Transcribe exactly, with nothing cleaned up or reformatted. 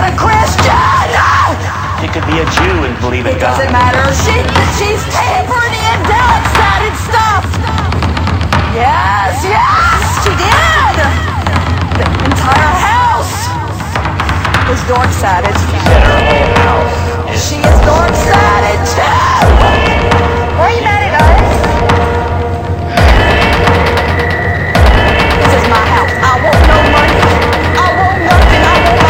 not a Christian! She could be a Jew and believe in It God. doesn't matter. She, she's tampering the angelic-sided stuff! Yes, yes, she did! The entire house is dark-sided. She said her whole house is... She is dark-sided too!